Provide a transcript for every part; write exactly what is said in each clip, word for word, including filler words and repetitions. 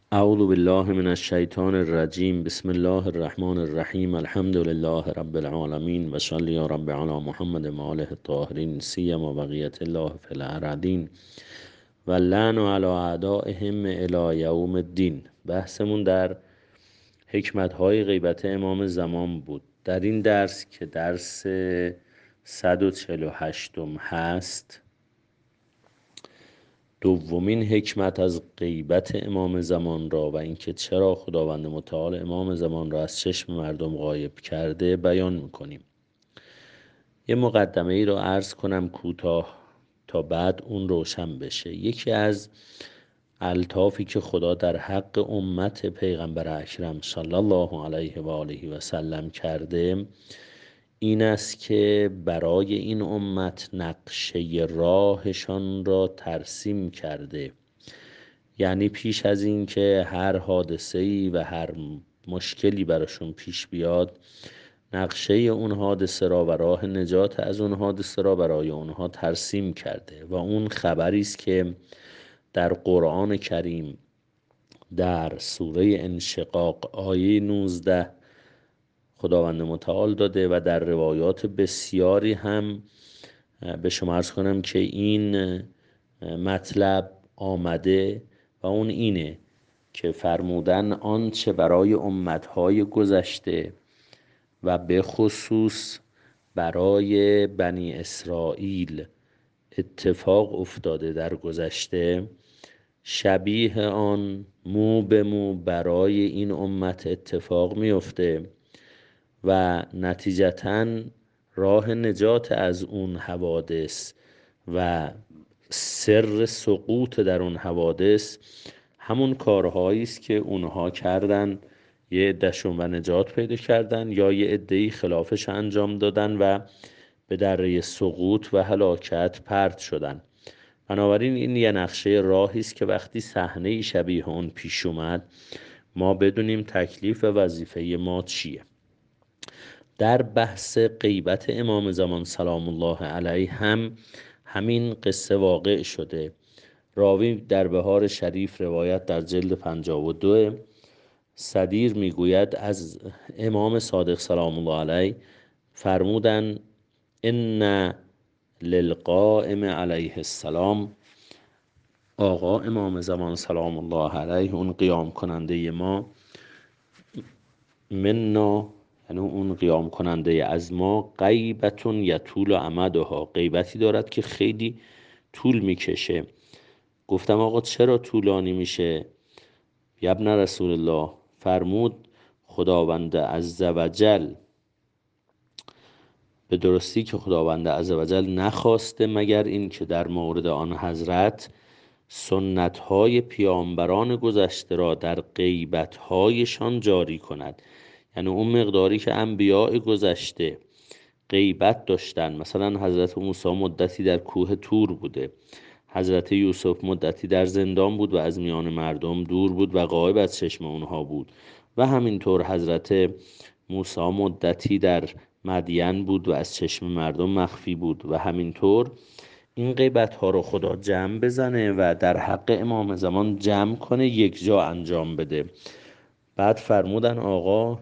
اعوذ بالله من الشیطان الرجیم. بسم الله الرحمن الرحیم. الحمد لله رب العالمین و صلی یا رب علی محمد و آله الطاهرین سیما بقیت الله فی الارضین و لعن علی اعدائهم الی یوم الدین. بحثمون در حکمت های غیبت امام زمان بود. در این درس که درس صد و چهل و هشتم هست، دومین حکمت از غیبت امام زمان را و اینکه چرا خداوند متعال امام زمان را از چشم مردم غایب کرده بیان میکنیم. یه مقدمه ای را عرض کنم کوتاه تا بعد اون روشن بشه. یکی از الطافی که خدا در حق امت پیغمبر اکرم صلی الله علیه و آله و سلم کرده این است که برای این امت نقشه راهشان را ترسیم کرده. یعنی پیش از این که هر حادثه‌ای و هر مشکلی براشون پیش بیاد، نقشه اون حادثه را و راه نجات از اون حادثه را برای اونها ترسیم کرده و اون خبری است که در قرآن کریم در سوره انشقاق آیه نوزده خداوند متعال داده و در روایات بسیاری هم به شما عرض کنم که این مطلب آمده و اون اینه که فرمودن آنچه برای امتهای گذشته و به خصوص برای بنی اسرائیل اتفاق افتاده در گذشته، شبیه آن مو به مو برای این امت اتفاق میفته و نتیجتاً راه نجات از اون حوادث و سر سقوط در اون حوادث همون کارهایی است که اونها کردن، یه عده‌شون و نجات پیدا کردن یا یه عده‌ای خلافش انجام دادن و به دره سقوط و هلاکت پرت شدن. بنابراین این یه نقشه راهی است که وقتی صحنه شبیه اون پیش اومد ما بدونیم تکلیف و وظیفه ما چیه. در بحث غیبت امام زمان سلام الله علیه هم همین قصه واقع شده. راوی در بهار شریف روایت در جلد پنجاه و دو صدیر میگوید از امام صادق سلام الله علیه فرمودن ان للقائم علیه السلام، آقا امام زمان سلام الله علیه، اون قیام کننده ما، منا یعنی اون قیام کننده از ما، غیبتون یطول امدها، غیبتی دارد که خیلی طول میکشه. گفتم آقا چرا طولانی میشه؟ ابن رسول الله فرمود خداوند عزوجل، به درستی که خداوند عزوجل نخواسته مگر این که در مورد آن حضرت سنت‌های پیامبران گذشته را در غیبت‌هایشان جاری کند. یعنی اون مقداری که انبیاء گذشته غیبت داشتن، مثلا حضرت موسی مدتی در کوه طور بوده، حضرت یوسف مدتی در زندان بود و از میان مردم دور بود و غایب از چشم اونها بود، و همینطور حضرت موسی مدتی در مدین بود و از چشم مردم مخفی بود، و همینطور این غیبت ها رو خدا جمع بزنه و در حق امام زمان جمع کنه، یک جا انجام بده. بعد فرمودن آقا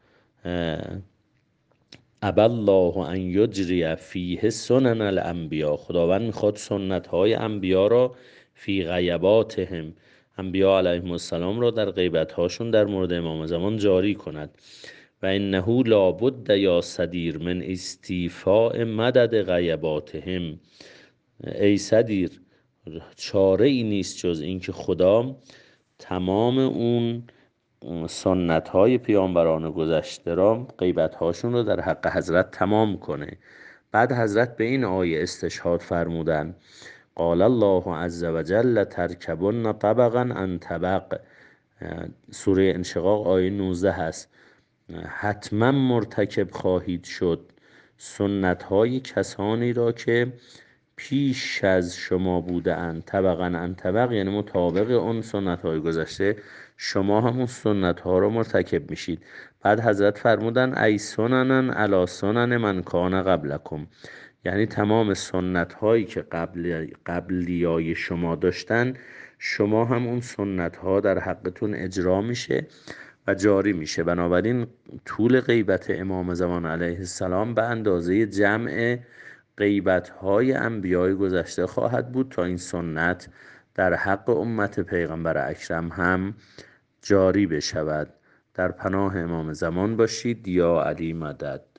ابی الله ان یجری فیه سنن الانبیا، خداوند میخواد سنت های انبیا را فی غیباتهم، انبیا علیهم السلام را در غیبت هاشون در مورد امام زمان جاری کند. و انه لابد یا صدیر من استیفاء مدد غیباتهم، ای صدیر چاره ای نیست جز اینکه خدا تمام اون سنت های پیامبران گذشته را، غیبت هاشون رو در حق حضرت تمام کنه. بعد حضرت به این آیه استشهاد فرمودن قال الله عز وجل ترکبن طبقا عن طبق، سوره انشقاق آیه نوزده هست، حتما مرتکب خواهید شد سنت های کسانی را که پیش از شما بوده اند. طبقا عن طبق یعنی مطابق اون سنت های گذشته شما همون سنت ها رو مرتکب میشید. بعد حضرت فرمودن ای سننن علی سنن من کان قبلکم، یعنی تمام سنت هایی که قبل قبلیای شما داشتن شما هم اون سنت ها در حقتون اجرا میشه و جاری میشه. بنابراین طول غیبت امام زمان علیه السلام به اندازه جمع غیبت های انبیای گذشته خواهد بود تا این سنت در حق امت پیغمبر اکرم هم جاری بشود. در پناه امام زمان باشید. یا علی مدد.